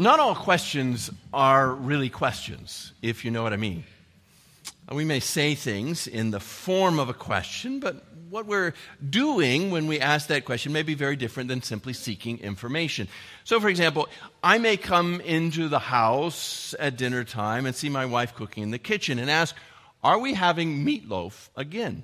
Not all questions are really questions, if you know what I mean. We may say things in the form of a question, but what we're doing when we ask that question may be very different than simply seeking information. So, for example, I may come into the house at dinner time and see my wife cooking in the kitchen and ask, "Are we having meatloaf again?"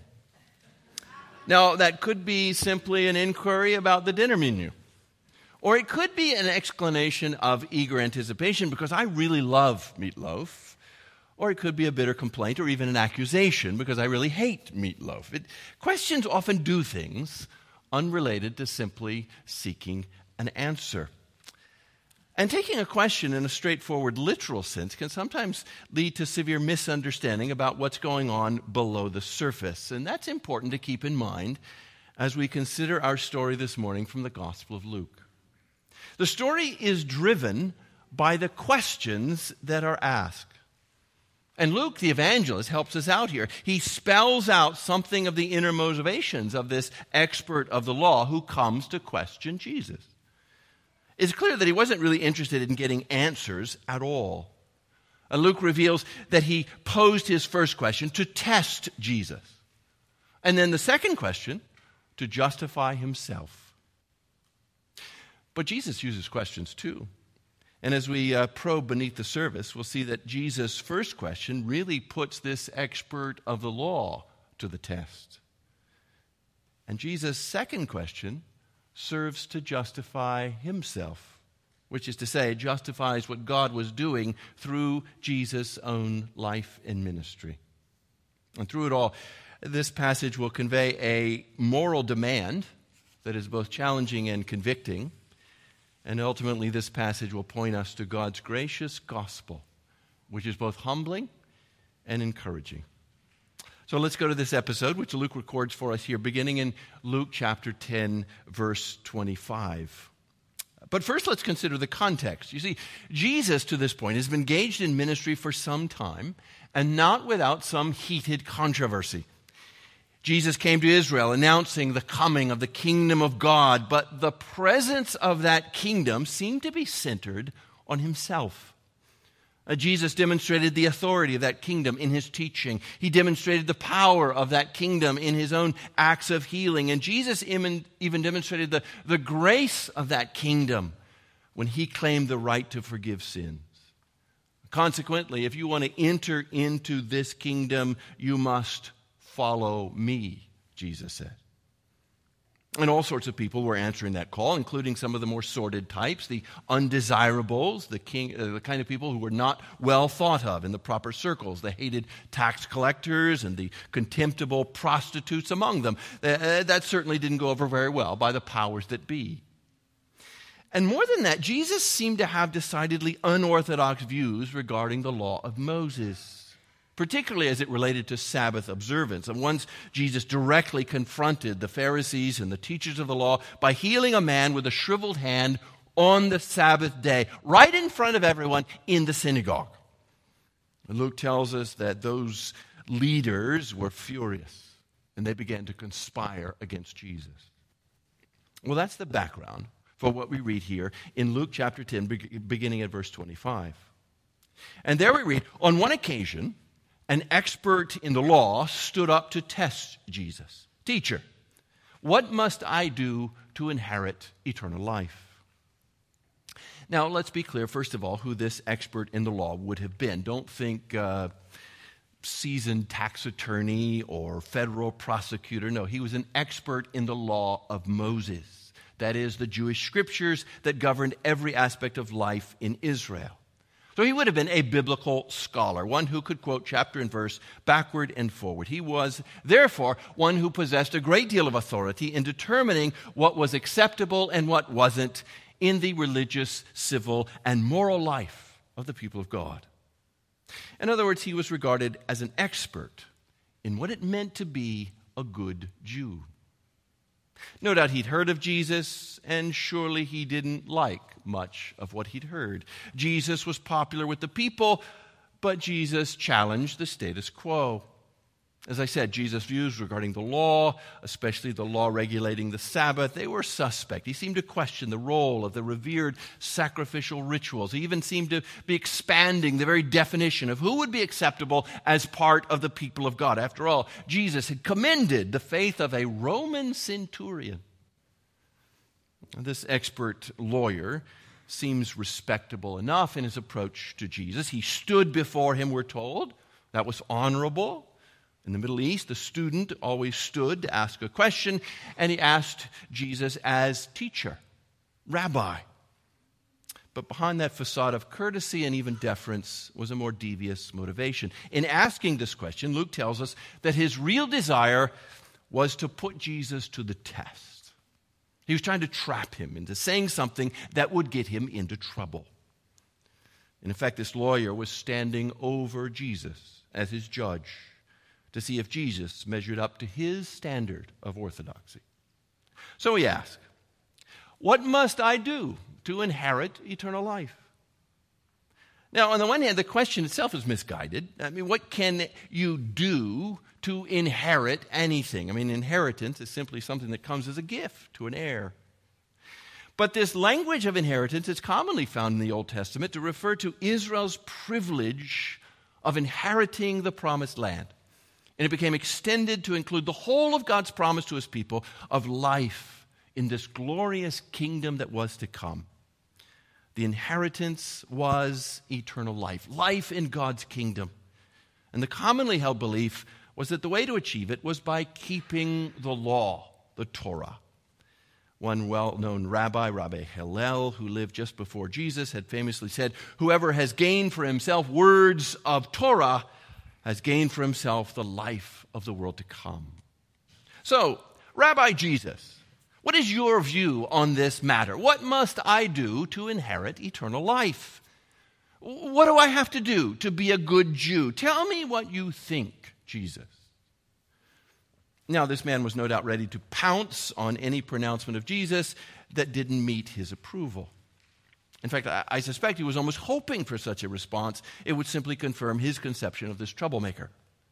Now, that could be simply an inquiry about the dinner menu. Or it could be an exclamation of eager anticipation because I really love meatloaf. Or it could be a bitter complaint or even an accusation because I really hate meatloaf. Questions often do things unrelated to simply seeking an answer. And taking a question in a straightforward literal sense can sometimes lead to severe misunderstanding about what's going on below the surface. And that's important to keep in mind as we consider our story this morning from the Gospel of Luke. The story is driven by the questions that are asked. And Luke, the evangelist, helps us out here. He spells out something of the inner motivations of this expert of the law who comes to question Jesus. It's clear that he wasn't really interested in getting answers at all. And Luke reveals that he posed his first question to test Jesus. And then the second question, to justify himself. But Jesus uses questions too. And as we probe beneath the surface, we'll see that Jesus' first question really puts this expert of the law to the test. And Jesus' second question serves to justify himself, which is to say, justifies what God was doing through Jesus' own life and ministry. And through it all, this passage will convey a moral demand that is both challenging and convicting. And ultimately, this passage will point us to God's gracious gospel, which is both humbling and encouraging. So let's go to this episode, which Luke records for us here, beginning in Luke chapter 10, verse 25. But first, let's consider the context. You see, Jesus, to this point, has been engaged in ministry for some time, and not without some heated controversy. Jesus came to Israel announcing the coming of the kingdom of God, but the presence of that kingdom seemed to be centered on himself. Jesus demonstrated the authority of that kingdom in his teaching. He demonstrated the power of that kingdom in his own acts of healing. And Jesus even demonstrated the grace of that kingdom when he claimed the right to forgive sins. Consequently, if you want to enter into this kingdom, you must follow me, Jesus said. And all sorts of people were answering that call, including some of the more sordid types, the undesirables, the kind of people who were not well thought of in the proper circles, the hated tax collectors and the contemptible prostitutes among them. That certainly didn't go over very well by the powers that be. And more than that, Jesus seemed to have decidedly unorthodox views regarding the law of Moses, particularly as it related to Sabbath observance. And once Jesus directly confronted the Pharisees and the teachers of the law by healing a man with a shriveled hand on the Sabbath day, right in front of everyone in the synagogue. And Luke tells us that those leaders were furious, and they began to conspire against Jesus. Well, that's the background for what we read here in Luke chapter 10, beginning at verse 25. And there we read, on one occasion, an expert in the law stood up to test Jesus. Teacher, what must I do to inherit eternal life? Now, let's be clear, first of all, who this expert in the law would have been. Don't think seasoned tax attorney or federal prosecutor. No, he was an expert in the law of Moses. That is, the Jewish scriptures that governed every aspect of life in Israel. So he would have been a biblical scholar, one who could quote chapter and verse backward and forward. He was, therefore, one who possessed a great deal of authority in determining what was acceptable and what wasn't in the religious, civil, and moral life of the people of God. In other words, he was regarded as an expert in what it meant to be a good Jew. No doubt he'd heard of Jesus, and surely he didn't like much of what he'd heard. Jesus was popular with the people, but Jesus challenged the status quo. As I said, Jesus' views regarding the law, especially the law regulating the Sabbath, they were suspect. He seemed to question the role of the revered sacrificial rituals. He even seemed to be expanding the very definition of who would be acceptable as part of the people of God. After all, Jesus had commended the faith of a Roman centurion. This expert lawyer seems respectable enough in his approach to Jesus. He stood before him, we're told. That was honorable. In the Middle East, the student always stood to ask a question, and he asked Jesus as teacher, rabbi. But behind that facade of courtesy and even deference was a more devious motivation. In asking this question, Luke tells us that his real desire was to put Jesus to the test. He was trying to trap him into saying something that would get him into trouble. And in fact, this lawyer was standing over Jesus as his judge to see if Jesus measured up to his standard of orthodoxy. So he asked, "What must I do to inherit eternal life?" Now, on the one hand, the question itself is misguided. I mean, what can you do to inherit anything? I mean, inheritance is simply something that comes as a gift to an heir. But this language of inheritance is commonly found in the Old Testament to refer to Israel's privilege of inheriting the promised land. And it became extended to include the whole of God's promise to his people of life in this glorious kingdom that was to come. The inheritance was eternal life, life in God's kingdom. And the commonly held belief was that the way to achieve it was by keeping the law, the Torah. One well-known rabbi, Rabbi Hillel, who lived just before Jesus, had famously said, "Whoever has gained for himself words of Torah has gained for himself the life of the world to come." So, Rabbi Jesus, what is your view on this matter? What must I do to inherit eternal life? What do I have to do to be a good Jew? Tell me what you think, Jesus. Now, this man was no doubt ready to pounce on any pronouncement of Jesus that didn't meet his approval. In fact, I suspect he was almost hoping for such a response. It would simply confirm his conception of this troublemaker.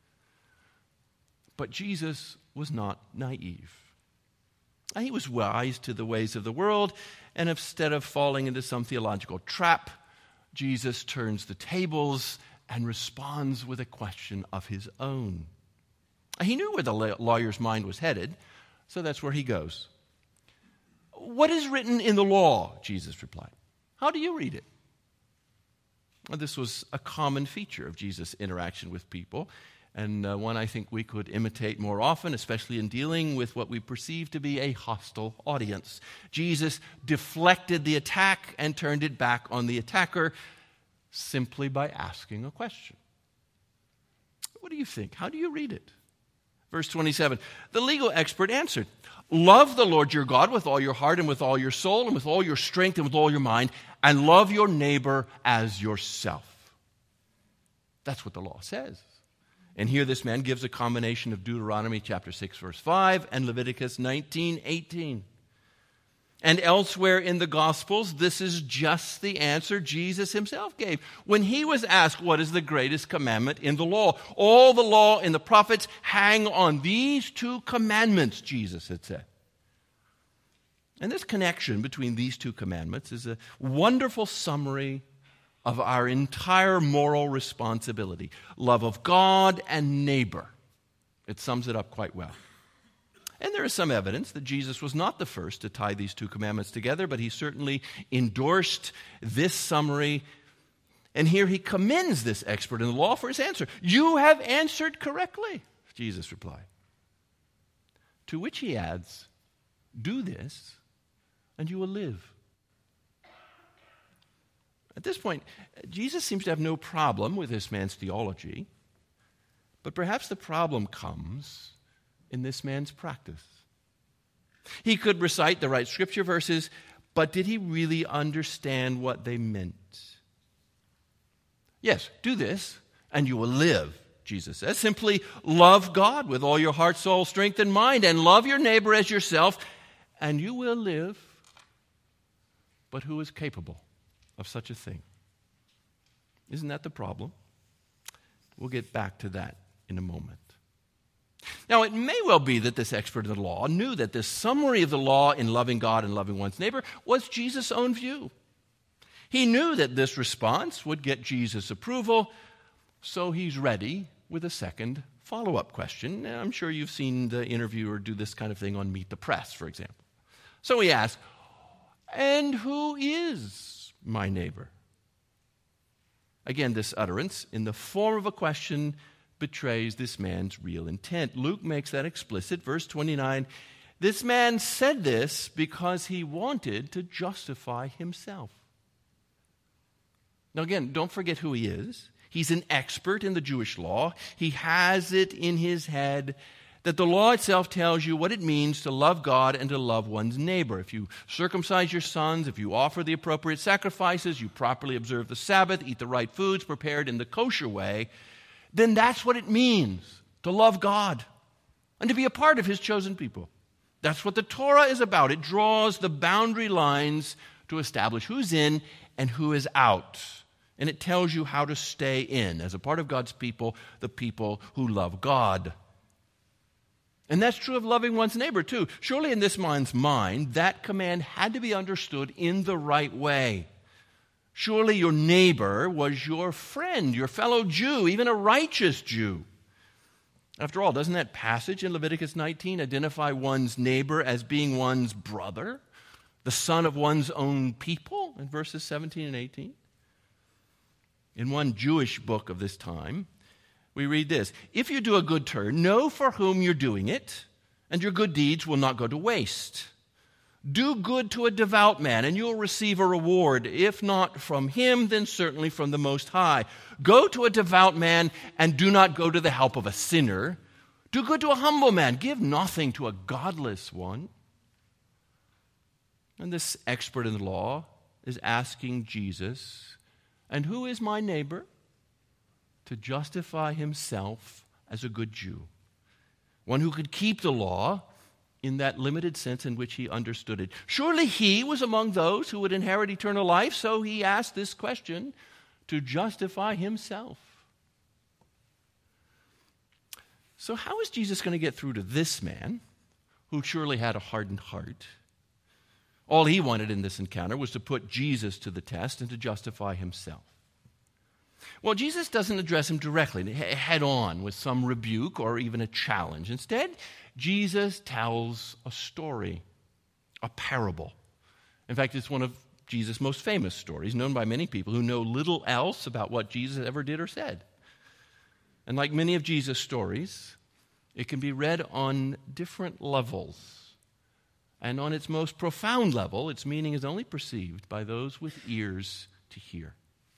But Jesus was not naive. He was wise to the ways of the world, and instead of falling into some theological trap, Jesus turns the tables and responds with a question of his own. He knew where the lawyer's mind was headed, so that's where he goes. "What is written in the law?" Jesus replied. "How do you read it?" Well, this was a common feature of Jesus' interaction with people, and one I think we could imitate more often, especially in dealing with what we perceive to be a hostile audience. Jesus deflected the attack and turned it back on the attacker simply by asking a question. What do you think? How do you read it? Verse 27, the legal expert answered, "Love the Lord your God with all your heart and with all your soul and with all your strength and with all your mind, and love your neighbor as yourself." That's what the law says. And here this man gives a combination of Deuteronomy chapter 6, verse 5 and Leviticus 19:18. And elsewhere in the Gospels, this is just the answer Jesus himself gave when he was asked, "What is the greatest commandment in the law?" All the law and the prophets hang on these two commandments, Jesus had said. And this connection between these two commandments is a wonderful summary of our entire moral responsibility. Love of God and neighbor. It sums it up quite well. And there is some evidence that Jesus was not the first to tie these two commandments together, but he certainly endorsed this summary. And here he commends this expert in the law for his answer. "You have answered correctly," Jesus replied. To which he adds, "Do this, and you will live." At this point, Jesus seems to have no problem with this man's theology, but perhaps the problem comes in this man's practice. He could recite the right scripture verses, but did he really understand what they meant? Yes, do this and you will live, Jesus says. Simply love God with all your heart, soul, strength, and mind, and love your neighbor as yourself, and you will live. But who is capable of such a thing? Isn't that the problem? We'll get back to that in a moment. Now, it may well be that this expert of the law knew that this summary of the law in loving God and loving one's neighbor was Jesus' own view. He knew that this response would get Jesus' approval, so he's ready with a second follow-up question. Now, I'm sure you've seen the interviewer do this kind of thing on Meet the Press, for example. So he asks, "And who is my neighbor?" Again, this utterance, in the form of a question, betrays this man's real intent. Luke makes that explicit. Verse 29, this man said this because he wanted to justify himself. Now again, don't forget who he is. He's an expert in the Jewish law. He has it in his head that the law itself tells you what it means to love God and to love one's neighbor. If you circumcise your sons, if you offer the appropriate sacrifices, you properly observe the Sabbath, eat the right foods prepared in the kosher way, then that's what it means to love God and to be a part of his chosen people. That's what the Torah is about. It draws the boundary lines to establish who's in and who is out. And it tells you how to stay in as a part of God's people, the people who love God. And that's true of loving one's neighbor too. Surely in this man's mind, that command had to be understood in the right way. Surely your neighbor was your friend, your fellow Jew, even a righteous Jew. After all, doesn't that passage in Leviticus 19 identify one's neighbor as being one's brother, the son of one's own people, in verses 17 and 18? In one Jewish book of this time, we read this: "If you do a good turn, know for whom you're doing it, and your good deeds will not go to waste. Do good to a devout man, and you'll receive a reward. If not from him, then certainly from the Most High. Go to a devout man, and do not go to the help of a sinner. Do good to a humble man. Give nothing to a godless one." And this expert in the law is asking Jesus, "And who is my neighbor?" to justify himself as a good Jew, one who could keep the law in that limited sense in which he understood it. Surely he was among those who would inherit eternal life, so he asked this question to justify himself. So how is Jesus going to get through to this man, who surely had a hardened heart? All he wanted in this encounter was to put Jesus to the test and to justify himself. Well, Jesus doesn't address him directly, head on, with some rebuke or even a challenge. Instead, Jesus tells a story, a parable. In fact, it's one of Jesus' most famous stories, known by many people who know little else about what Jesus ever did or said. And like many of Jesus' stories, it can be read on different levels. And on its most profound level, its meaning is only perceived by those with ears to hear.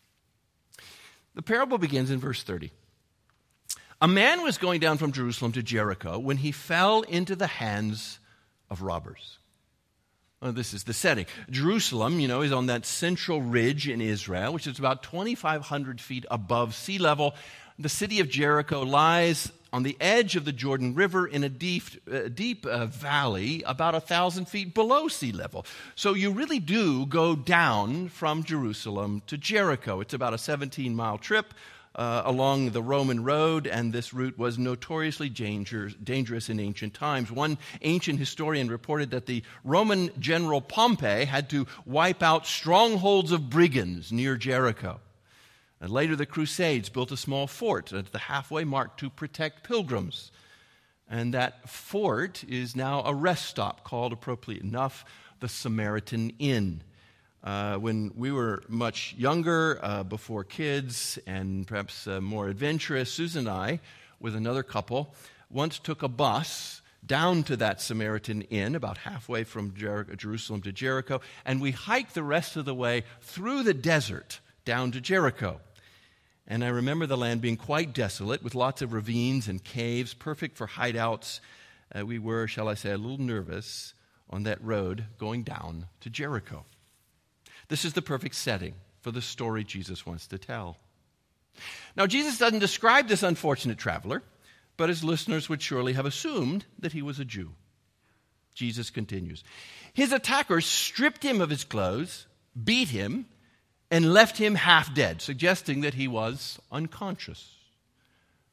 The parable begins in verse 30. "A man was going down from Jerusalem to Jericho when he fell into the hands of robbers." Well, this is the setting. Jerusalem, is on that central ridge in Israel, which is about 2,500 feet above sea level. The city of Jericho lies on the edge of the Jordan River in a deep valley about 1,000 feet below sea level. So you really do go down from Jerusalem to Jericho. It's about a 17-mile trip along the Roman road, and this route was notoriously dangerous in ancient times. One ancient historian reported that the Roman general Pompey had to wipe out strongholds of brigands near Jericho. And later the Crusades built a small fort at the halfway mark to protect pilgrims. And that fort is now a rest stop called, appropriately enough, the Samaritan Inn. When we were much younger, before kids, and perhaps more adventurous, Susan and I, with another couple, once took a bus down to that Samaritan Inn, about halfway from Jerusalem to Jericho, and we hiked the rest of the way through the desert down to Jericho. And I remember the land being quite desolate, with lots of ravines and caves, perfect for hideouts. We were, shall I say, a little nervous on that road going down to Jericho. This is the perfect setting for the story Jesus wants to tell. Now, Jesus doesn't describe this unfortunate traveler, but his listeners would surely have assumed that he was a Jew. Jesus continues, "His attackers stripped him of his clothes, beat him, and left him half dead," suggesting that he was unconscious.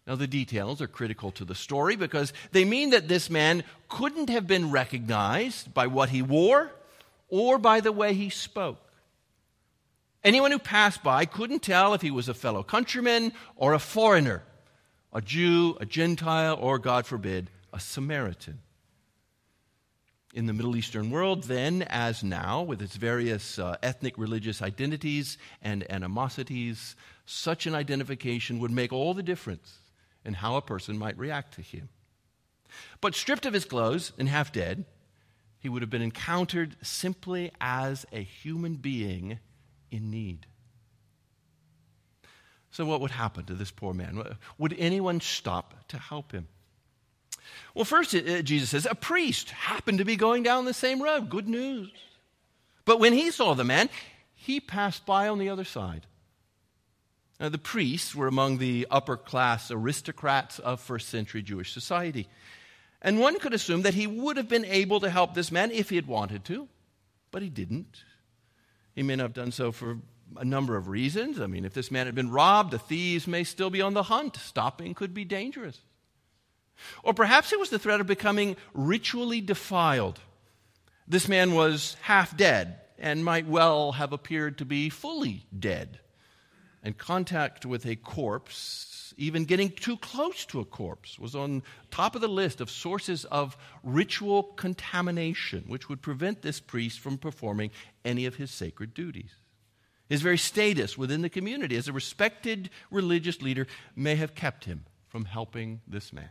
Now, the details are critical to the story because they mean that this man couldn't have been recognized by what he wore or by the way he spoke. Anyone who passed by couldn't tell if he was a fellow countryman or a foreigner, a Jew, a Gentile, or, God forbid, a Samaritan. In the Middle Eastern world, then, as now, with its various ethnic religious identities and animosities, such an identification would make all the difference in how a person might react to him. But stripped of his clothes and half dead, he would have been encountered simply as a human being in need. So what would happen to this poor man? Would anyone stop to help him? Well, first, Jesus says, a priest happened to be going down the same road. Good news. But when he saw the man, he passed by on the other side. Now, the priests were among the upper-class aristocrats of first-century Jewish society. And one could assume that he would have been able to help this man if he had wanted to, but he didn't. He may not have done so for a number of reasons. I mean, if this man had been robbed, the thieves may still be on the hunt. Stopping could be dangerous. Or perhaps it was the threat of becoming ritually defiled. This man was half dead and might well have appeared to be fully dead. And contact with a corpse, even getting too close to a corpse, was on top of the list of sources of ritual contamination, which would prevent this priest from performing any of his sacred duties. His very status within the community as a respected religious leader may have kept him from helping this man.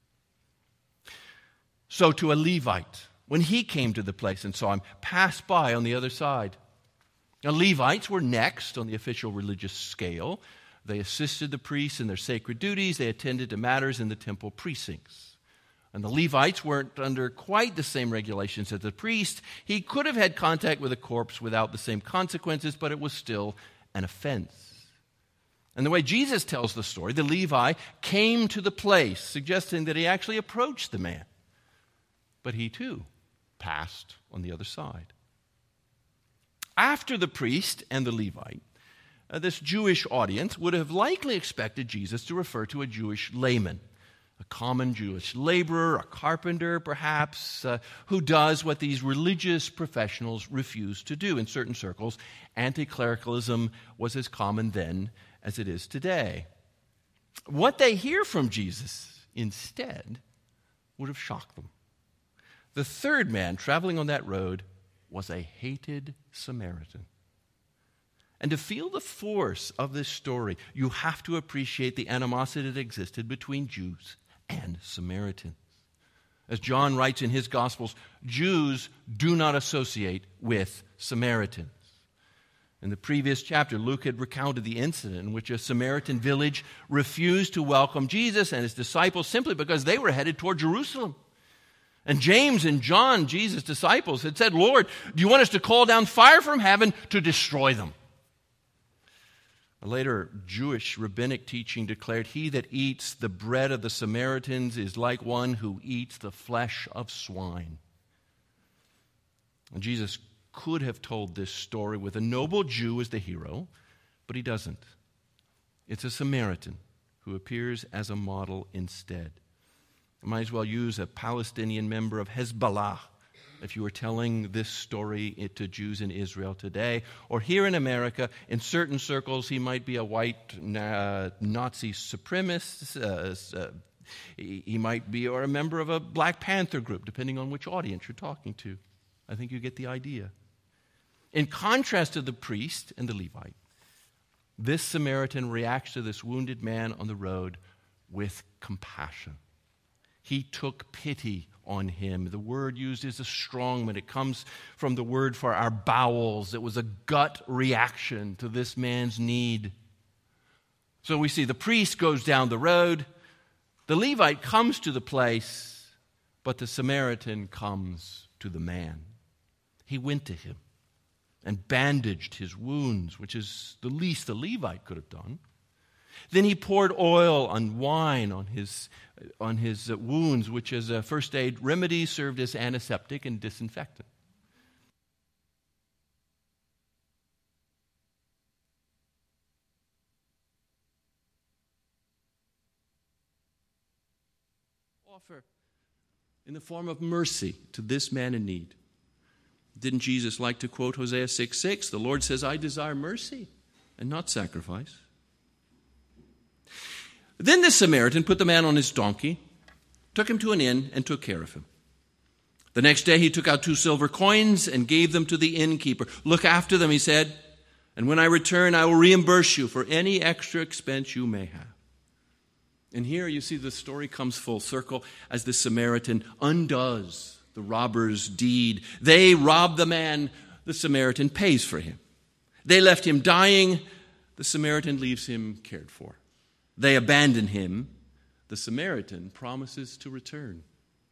So to a Levite, when he came to the place and saw him, passed by on the other side. Now, Levites were next on the official religious scale. They assisted the priests in their sacred duties. They attended to matters in the temple precincts. And the Levites weren't under quite the same regulations as the priest. He could have had contact with a corpse without the same consequences, but it was still an offense. And the way Jesus tells the story, the Levi came to the place, suggesting that he actually approached the man. But he too passed on the other side. After the priest and the Levite, this Jewish audience would have likely expected Jesus to refer to a Jewish layman, a common Jewish laborer, a carpenter perhaps, who does what these religious professionals refuse to do. In certain circles, anti-clericalism was as common then as it is today. What they hear from Jesus instead would have shocked them. The third man traveling on that road was a hated Samaritan. And to feel the force of this story, you have to appreciate the animosity that existed between Jews and Samaritans. As John writes in his Gospels, Jews do not associate with Samaritans. In the previous chapter, Luke had recounted the incident in which a Samaritan village refused to welcome Jesus and his disciples simply because they were headed toward Jerusalem. And James and John, Jesus' disciples, had said, Lord, do you want us to call down fire from heaven to destroy them? Later, Jewish rabbinic teaching declared, he that eats the bread of the Samaritans is like one who eats the flesh of swine. And Jesus could have told this story with a noble Jew as the hero, but he doesn't. It's a Samaritan who appears as a model instead. I might as well use a Palestinian member of Hezbollah if you were telling this story to Jews in Israel today. Or here in America, in certain circles, he might be a white Nazi supremacist. He might be or a member of a Black Panther group, depending on which audience you're talking to. I think you get the idea. In contrast to the priest and the Levite, this Samaritan reacts to this wounded man on the road with compassion. He took pity on him. The word used is a strong one. It comes from the word for our bowels. It was a gut reaction to this man's need. So we see the priest goes down the road. The Levite comes to the place, but the Samaritan comes to the man. He went to him and bandaged his wounds, which is the least the Levite could have done. Then he poured oil and wine on his wounds, which as a first aid remedy served as antiseptic and disinfectant. offer in the form of mercy to this man in need. Didn't Jesus like to quote Hosea 6:6? The Lord says, I desire mercy and not sacrifice. Then the Samaritan put the man on his donkey, took him to an inn, and took care of him. The next day he took out 2 silver coins and gave them to the innkeeper. Look after them, he said, and when I return, I will reimburse you for any extra expense you may have. And here you see the story comes full circle as the Samaritan undoes the robber's deed. They rob the man, the Samaritan pays for him. They left him dying, the Samaritan leaves him cared for. They abandon him, the Samaritan promises to return.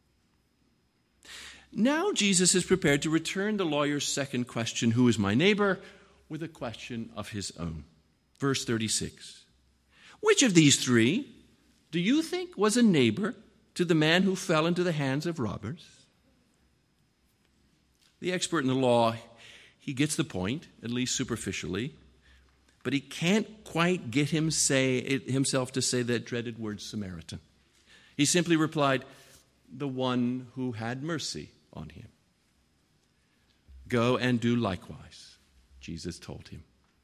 Now Jesus is prepared to return the lawyer's second question, who is my neighbor, with a question of his own. Verse 36. Which of these 3 do you think was a neighbor to the man who fell into the hands of robbers? The expert in the law, he gets the point, at least superficially, but he can't quite get himself to say that dreaded word Samaritan. He simply replied, the one who had mercy on him. Go and do likewise, Jesus told him.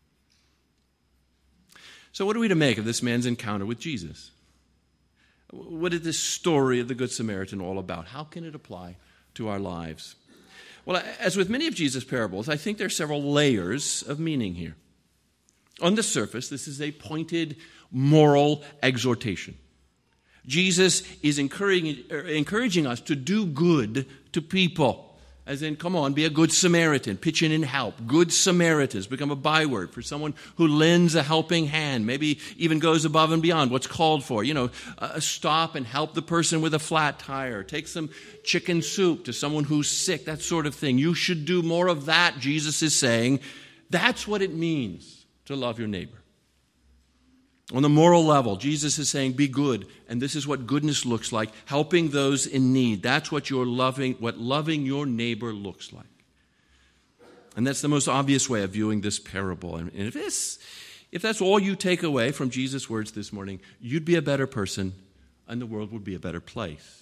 So what are we to make of this man's encounter with Jesus? What is this story of the Good Samaritan all about? How can it apply to our lives? Well, as with many of Jesus' parables, I think there are several layers of meaning here. On the surface, this is a pointed moral exhortation. Jesus is encouraging us to do good to people. As in, come on, be a good Samaritan, pitch in and help. Good Samaritans become a byword for someone who lends a helping hand, maybe even goes above and beyond what's called for. Stop and help the person with a flat tire. Take some chicken soup to someone who's sick, that sort of thing. You should do more of that, Jesus is saying. That's what it means to love your neighbor. On the moral level, Jesus is saying, be good, and this is what goodness looks like, helping those in need. That's what loving your neighbor looks like. And that's the most obvious way of viewing this parable. And if that's all you take away from Jesus' words this morning, you'd be a better person, and the world would be a better place.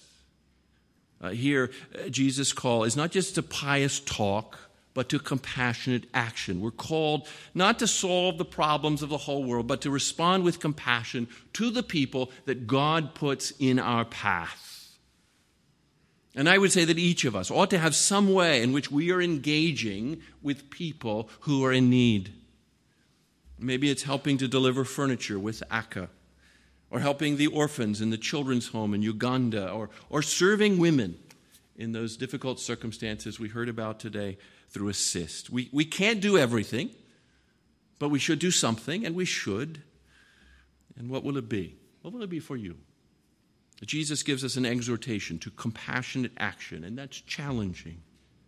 Here, Jesus' call is not just to pious talk, but to compassionate action. We're called not to solve the problems of the whole world, but to respond with compassion to the people that God puts in our path. And I would say that each of us ought to have some way in which we are engaging with people who are in need. Maybe it's helping to deliver furniture with Akka, or helping the orphans in the children's home in Uganda, or serving women in those difficult circumstances we heard about today through Assist. We can't do everything, but we should do something, and we should. And what will it be? What will it be for you? Jesus gives us an exhortation to compassionate action, and that's challenging.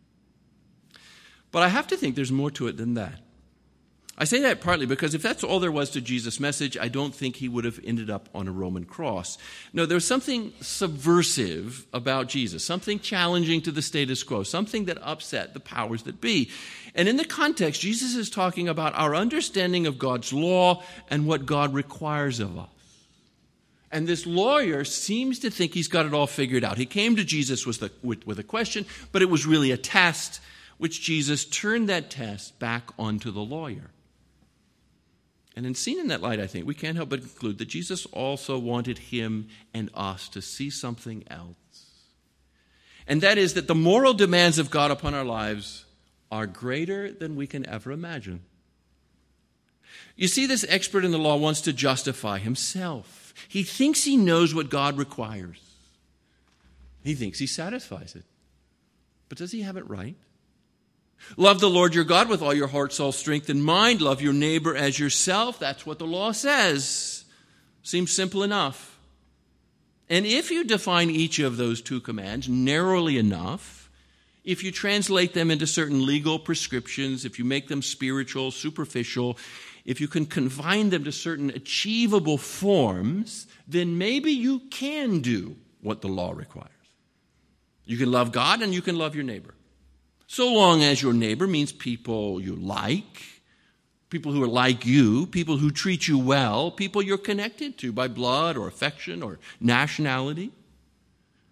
But I have to think there's more to it than that. I say that partly because if that's all there was to Jesus' message, I don't think he would have ended up on a Roman cross. No, there's something subversive about Jesus, something challenging to the status quo, something that upset the powers that be. And in the context, Jesus is talking about our understanding of God's law and what God requires of us. And this lawyer seems to think he's got it all figured out. He came to Jesus with a question, but it was really a test, which Jesus turned that test back onto the lawyer. And seen in that light, I think, we can't help but conclude that Jesus also wanted him and us to see something else. And that is that the moral demands of God upon our lives are greater than we can ever imagine. You see, this expert in the law wants to justify himself. He thinks he knows what God requires. He thinks he satisfies it. But does he have it right? Love the Lord your God with all your heart, soul, strength, and mind. Love your neighbor as yourself. That's what the law says. Seems simple enough. And if you define each of those 2 commands narrowly enough, if you translate them into certain legal prescriptions, if you make them spiritual, superficial, if you can confine them to certain achievable forms, then maybe you can do what the law requires. You can love God and you can love your neighbor. So long as your neighbor means people you like, people who are like you, people who treat you well, people you're connected to by blood or affection or nationality.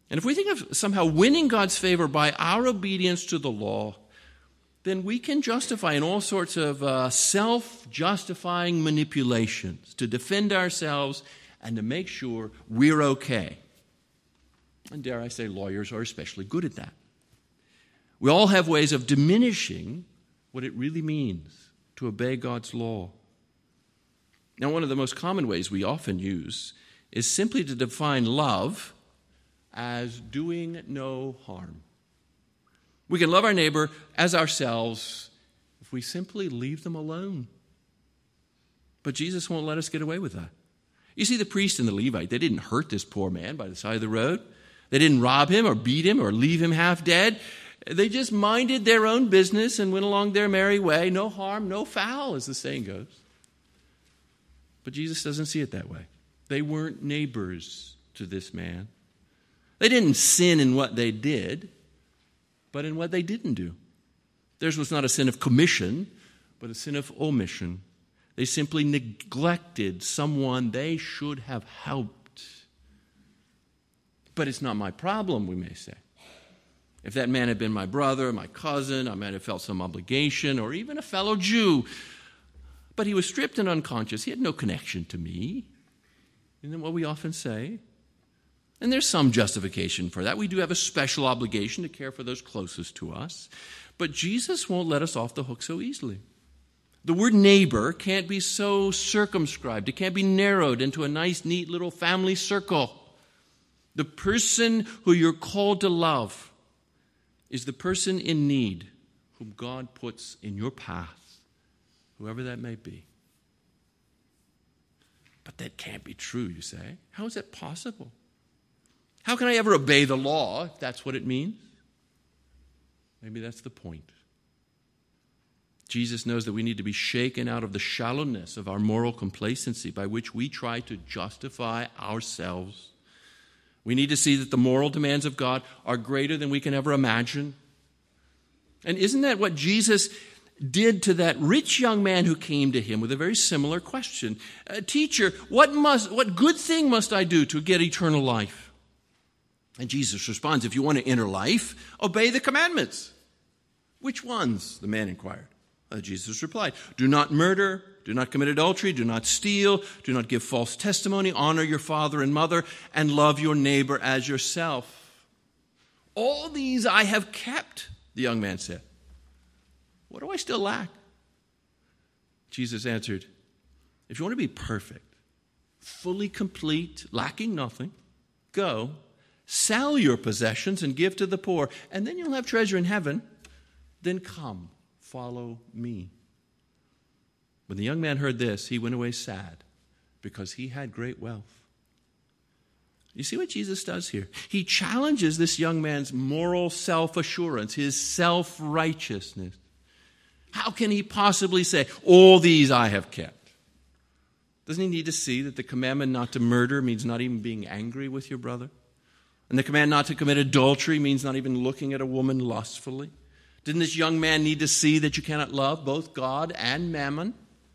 And if we think of somehow winning God's favor by our obedience to the law, then we can justify in all sorts of self-justifying manipulations to defend ourselves and to make sure we're okay. And dare I say, lawyers are especially good at that. We all have ways of diminishing what it really means to obey God's law. Now, one of the most common ways we often use is simply to define love as doing no harm. We can love our neighbor as ourselves if we simply leave them alone. But Jesus won't let us get away with that. You see, the priest and the Levite, they didn't hurt this poor man by the side of the road. They didn't rob him or beat him or leave him half dead. They just minded their own business and went along their merry way. No harm, no foul, as the saying goes. But Jesus doesn't see it that way. They weren't neighbors to this man. They didn't sin in what they did, but in what they didn't do. Theirs was not a sin of commission, but a sin of omission. They simply neglected someone they should have helped. But it's not my problem, we may say. If that man had been my brother, my cousin, I might have felt some obligation, or even a fellow Jew. But he was stripped and unconscious. He had no connection to me. Isn't that what we often say? And there's some justification for that. We do have a special obligation to care for those closest to us. But Jesus won't let us off the hook so easily. The word neighbor can't be so circumscribed. It can't be narrowed into a nice, neat little family circle. The person who you're called to love is the person in need whom God puts in your path, whoever that may be. But that can't be true, you say. How is that possible? How can I ever obey the law if that's what it means? Maybe that's the point. Jesus knows that we need to be shaken out of the shallowness of our moral complacency by which we try to justify ourselves. We need to see that the moral demands of God are greater than we can ever imagine. And isn't that what Jesus did to that rich young man who came to him with a very similar question? Teacher, what good thing must I do to get eternal life? And Jesus responds, if you want to enter life, obey the commandments. Which ones? The man inquired. Jesus replied, do not murder, do not commit adultery, do not steal, do not give false testimony, honor your father and mother, and love your neighbor as yourself. All these I have kept, the young man said. What do I still lack? Jesus answered, if you want to be perfect, fully complete, lacking nothing, go, sell your possessions and give to the poor, and then you'll have treasure in heaven. Then come, follow me. When the young man heard this, he went away sad because he had great wealth. You see what Jesus does here? He challenges this young man's moral self-assurance, his self-righteousness. How can he possibly say, all these I have kept? Doesn't he need to see that the commandment not to murder means not even being angry with your brother? And the command not to commit adultery means not even looking at a woman lustfully? Didn't this young man need to see that you cannot love both God and mammon?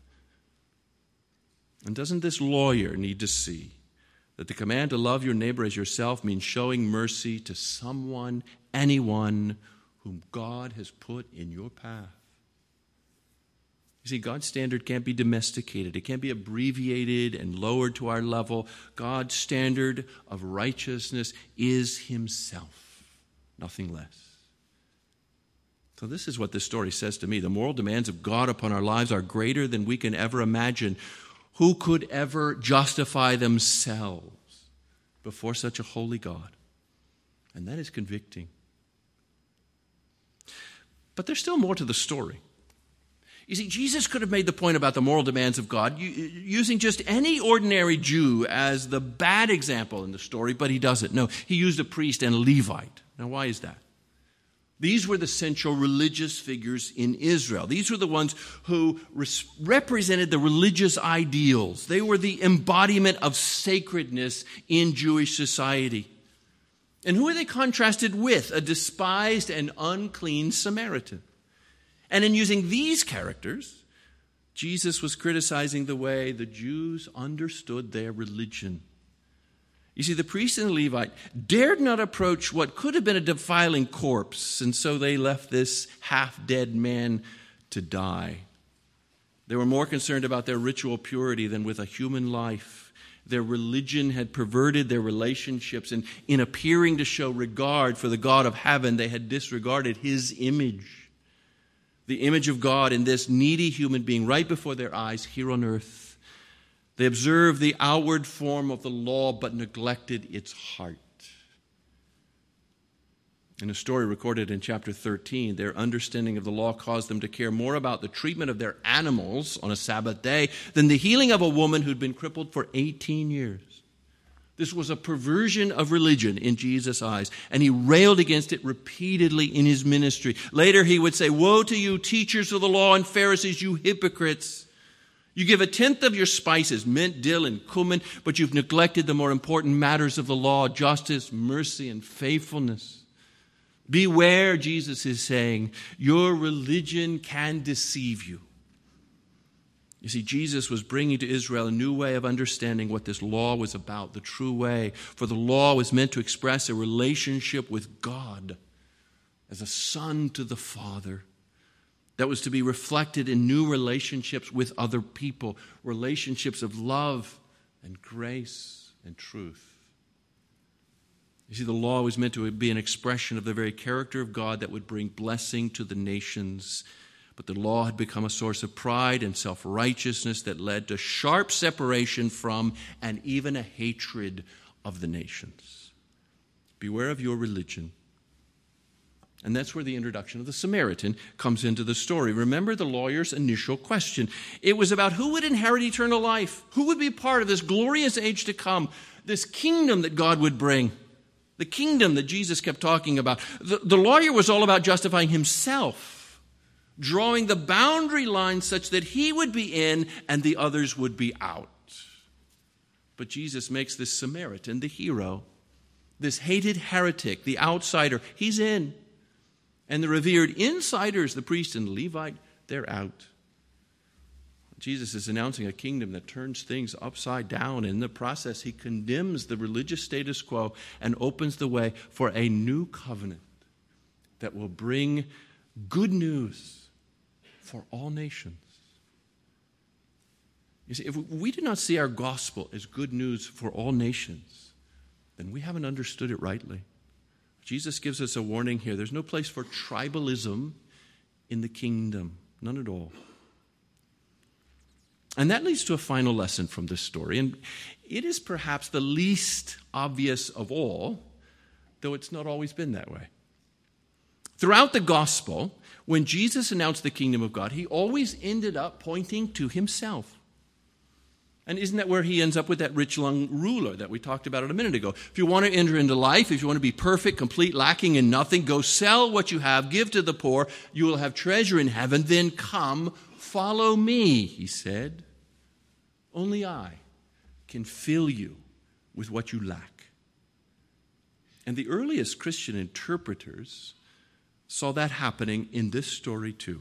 And doesn't this lawyer need to see that the command to love your neighbor as yourself means showing mercy to someone, anyone, whom God has put in your path? You see, God's standard can't be domesticated. It can't be abbreviated and lowered to our level. God's standard of righteousness is himself, nothing less. So this is what this story says to me. The moral demands of God upon our lives are greater than we can ever imagine. Who could ever justify themselves before such a holy God? And that is convicting. But there's still more to the story. You see, Jesus could have made the point about the moral demands of God using just any ordinary Jew as the bad example in the story, but he doesn't. No, he used a priest and a Levite. Now, why is that? These were the central religious figures in Israel. These were the ones who represented the religious ideals. They were the embodiment of sacredness in Jewish society. And who are they contrasted with? A despised and unclean Samaritan. And in using these characters, Jesus was criticizing the way the Jews understood their religion. You see, the priest and the Levite dared not approach what could have been a defiling corpse, and so they left this half-dead man to die. They were more concerned about their ritual purity than with a human life. Their religion had perverted their relationships, and in appearing to show regard for the God of heaven, they had disregarded his image, the image of God in this needy human being right before their eyes here on earth. They observed the outward form of the law, but neglected its heart. In a story recorded in chapter 13, their understanding of the law caused them to care more about the treatment of their animals on a Sabbath day than the healing of a woman who'd been crippled for 18 years. This was a perversion of religion in Jesus' eyes, and he railed against it repeatedly in his ministry. Later he would say, "Woe to you, teachers of the law and Pharisees, you hypocrites! You give 1/10 of your spices, mint, dill, and cumin, but you've neglected the more important matters of the law, justice, mercy, and faithfulness." Beware, Jesus is saying, your religion can deceive you. You see, Jesus was bringing to Israel a new way of understanding what this law was about, the true way. For the law was meant to express a relationship with God as a son to the Father that was to be reflected in new relationships with other people, relationships of love and grace and truth. You see, the law was meant to be an expression of the very character of God that would bring blessing to the nations. But the law had become a source of pride and self-righteousness that led to sharp separation from and even a hatred of the nations. Beware of your religion. And that's where the introduction of the Samaritan comes into the story. Remember the lawyer's initial question. It was about who would inherit eternal life, who would be part of this glorious age to come, this kingdom that God would bring, the kingdom that Jesus kept talking about. The lawyer was all about justifying himself, drawing the boundary line such that he would be in and the others would be out. But Jesus makes this Samaritan the hero, this hated heretic, the outsider. He's in. And the revered insiders, the priest and the Levite, they're out. Jesus is announcing a kingdom that turns things upside down. In the process, he condemns the religious status quo and opens the way for a new covenant that will bring good news for all nations. You see, if we do not see our gospel as good news for all nations, then we haven't understood it rightly. Jesus gives us a warning here. There's no place for tribalism in the kingdom. None at all. And that leads to a final lesson from this story. And it is perhaps the least obvious of all, though it's not always been that way. Throughout the gospel, when Jesus announced the kingdom of God, he always ended up pointing to himself. And isn't that where he ends up with that rich young ruler that we talked about a minute ago? If you want to enter into life, if you want to be perfect, complete, lacking in nothing, go sell what you have, give to the poor, you will have treasure in heaven, then come, follow me, he said. Only I can fill you with what you lack. And the earliest Christian interpreters saw that happening in this story too.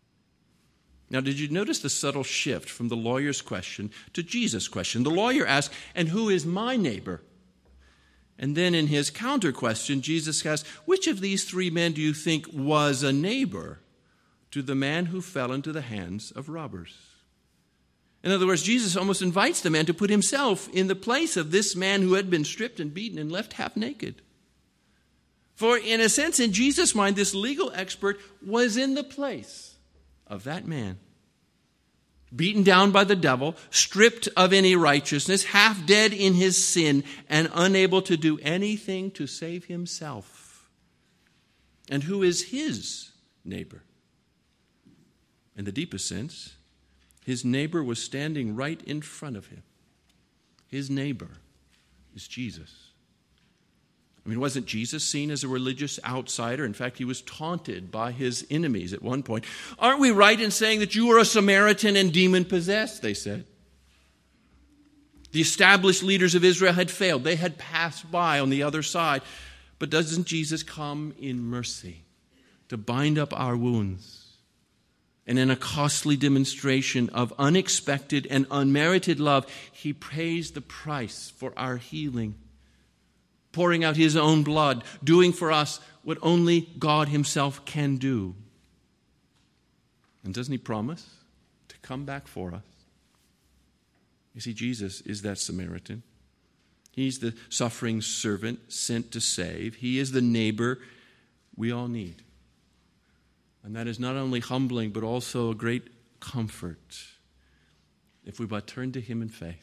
Now, did you notice the subtle shift from the lawyer's question to Jesus' question? The lawyer asked, "And who is my neighbor?" And then in his counter question, Jesus asked, "Which of these three men do you think was a neighbor to the man who fell into the hands of robbers?" In other words, Jesus almost invites the man to put himself in the place of this man who had been stripped and beaten and left half naked. For in a sense, in Jesus' mind, this legal expert was in the place of that man, beaten down by the devil, stripped of any righteousness, half dead in his sin, and unable to do anything to save himself. And who is his neighbor? In the deepest sense, his neighbor was standing right in front of him. His neighbor is Jesus. I mean, wasn't Jesus seen as a religious outsider? In fact, he was taunted by his enemies at one point. "Aren't we right in saying that you are a Samaritan and demon-possessed?" they said. The established leaders of Israel had failed. They had passed by on the other side. But doesn't Jesus come in mercy to bind up our wounds? And in a costly demonstration of unexpected and unmerited love, he pays the price for our healing. pouring out his own blood, doing for us what only God himself can do. And doesn't he promise to come back for us? You see, Jesus is that Samaritan. He's the suffering servant sent to save. He is the neighbor we all need. And that is not only humbling, but also a great comfort if we but turn to him in faith.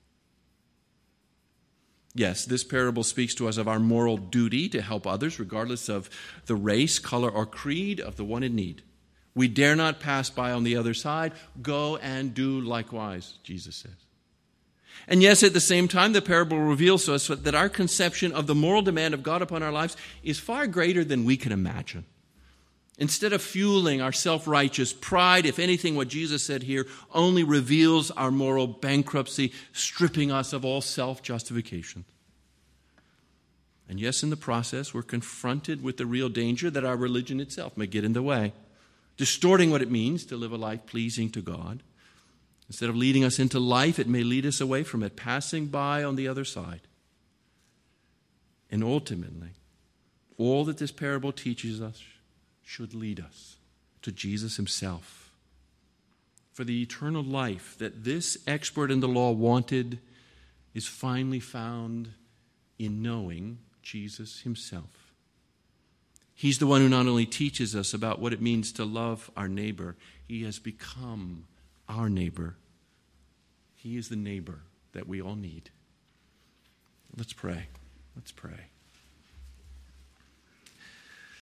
Yes, this parable speaks to us of our moral duty to help others, regardless of the race, color, or creed of the one in need. We dare not pass by on the other side. Go and do likewise, Jesus says. And yes, at the same time, the parable reveals to us that our conception of the moral demand of God upon our lives is far greater than we can imagine. Instead of fueling our self-righteous pride, if anything, what Jesus said here only reveals our moral bankruptcy, stripping us of all self-justification. And yes, in the process, we're confronted with the real danger that our religion itself may get in the way, distorting what it means to live a life pleasing to God. Instead of leading us into life, it may lead us away from it, passing by on the other side. And ultimately, all that this parable teaches us should lead us to Jesus himself. For the eternal life that this expert in the law wanted is finally found in knowing Jesus himself. He's the one who not only teaches us about what it means to love our neighbor, he has become our neighbor. He is the neighbor that we all need. Let's pray. Let's pray.